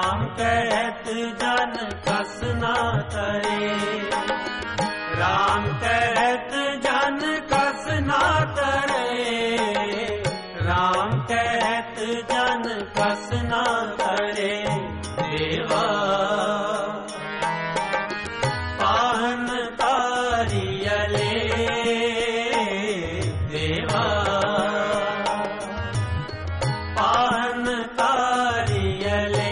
राम कहत जन कस ना तरे, राम कहत जन कस ना तरे, राम कहत जन कस ना तरे। देवा पाहन तारियले, देवा पाहन तारियले,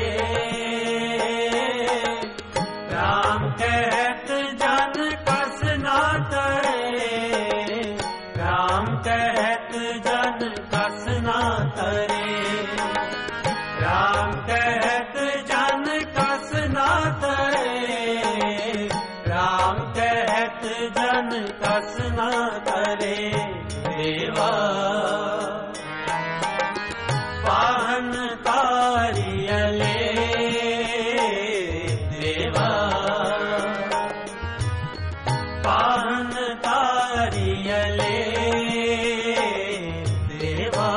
राम कहत जन कस ना तरे, राम कहत जन कस ना तरे, राम कहत जन कस ना तरे, राम कहत जन कस ना तरे। देवा पाहन तारियले, देवा पाहन तारियले, देवा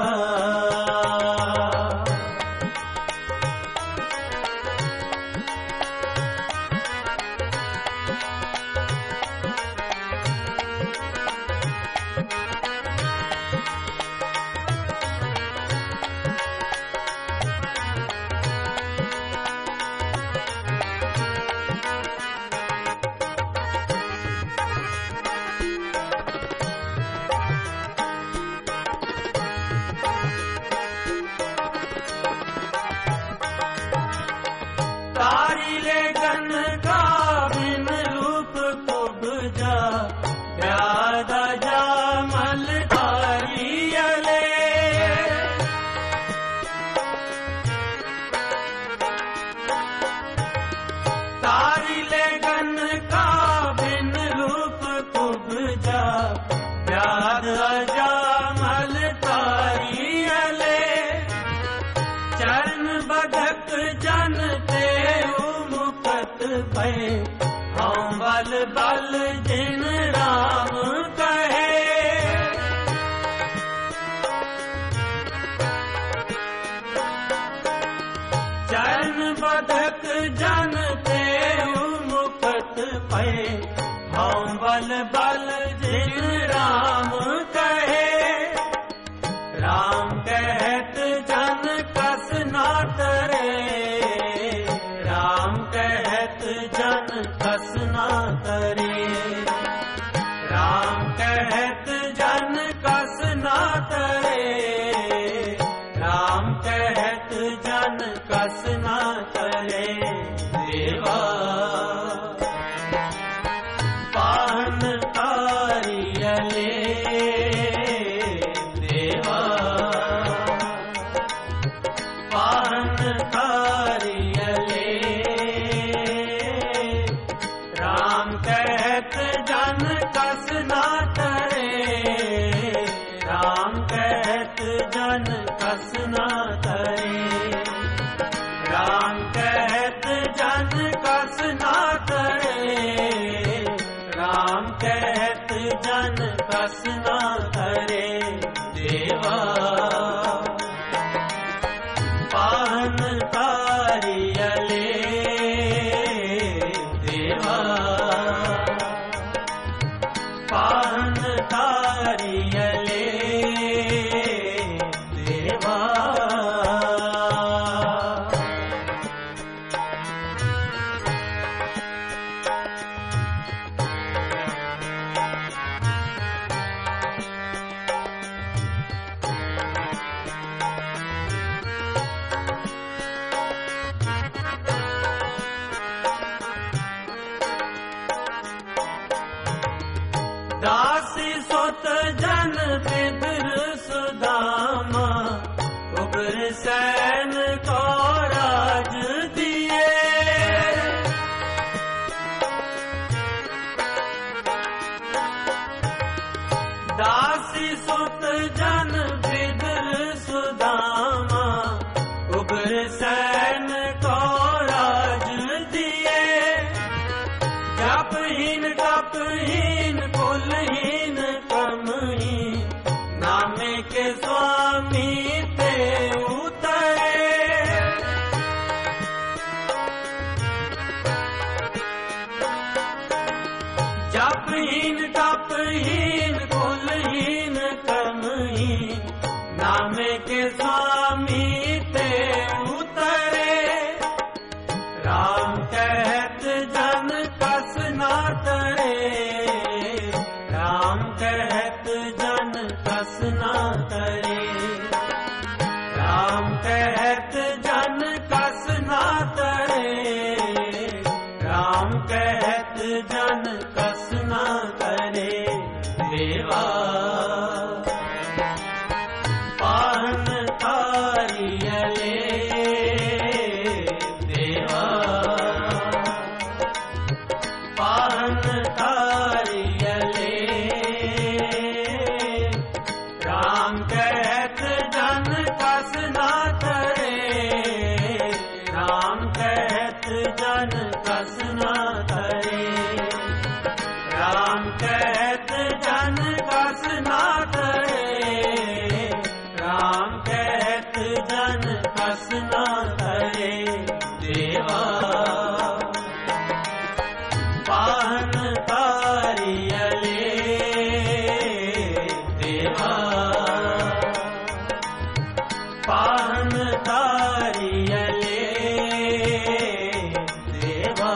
तारिले गन का बिन रूप कुबजा, प्यादा जामल तारियले, तारिले गन का बिन रूप कुबजा, प्यादा जामल तारियले, चरण बधक जन ते मुकत भय, हम बल बल जिन राम कहे, चरण बधक जन ते मुकत भय, हम बल बल जिन राम कहे, राम कहत जन कस ना तरे, राम कहत जन कस ना तरे, राम कहत जन कस ना तरे, राम कहत जन कस ना तरे। देवा पाहन तारियले, देवा पाहन तारियले, राम कहत जन कस ना तरे, राम कहत जन कस ना तरे, राम कहत जन कस ना तरे, राम कहत जन कस ना तरे। देवा पाहन तारियले, देवा पाहन तारियले, देवा दासी सुत जन विदुर सुदामा, उग्रसेन को राज दिए, दासी सुत जन विदुर सुदामा, उग्रसेन को राज दिए, जपहीन तपहीन कुलहीन क्रमहीन, राम कहत जन कस न करे, राम कहत जन कस न करे, राम कहत जन कस न करे। देवा पाहन तारियले, देवा पाहन तारियले, देवा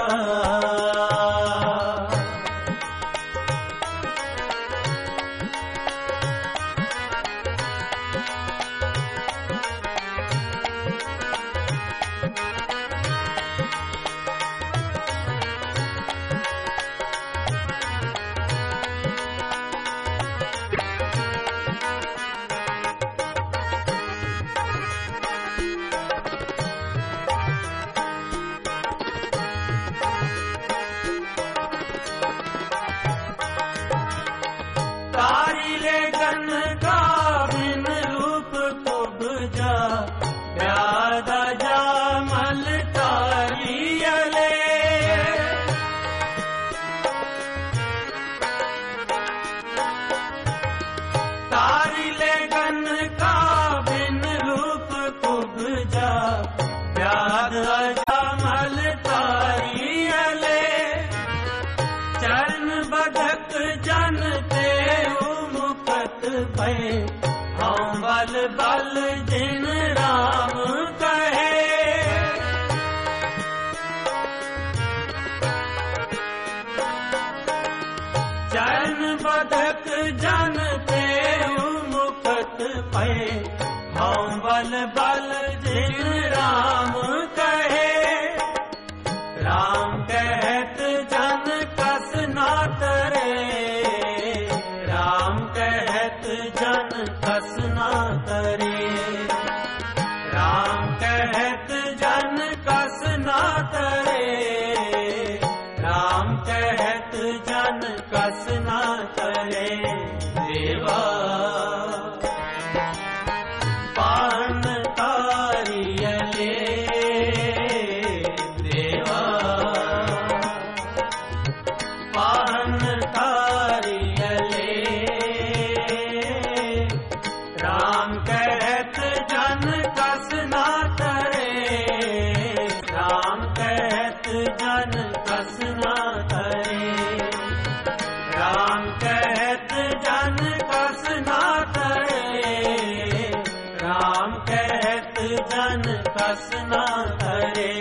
तारिले गन का बिन रूप कुबजा, प्यादा जामल तारियले, तारिले गन का बिन रूप कुबजा, प्यादा जामल तारियले, चरण बधक जनते मुकत भय, हम बल बल जिन राम कहे, चरण बधक जनते मुकत भय, हम बल बल जिन राम कहे। राम कहत जन कस न करे, राम कहत जन कस न करे, राम कहत जन कस न करे, राम कहत जन कस न करे। देवा पाहन तारियले, देवा पाहन तारियले, राम कहत जन कस न करे, राम कहत जन कस न करे, राम कहत जन कस न करे, राम कहत जन कस न करे।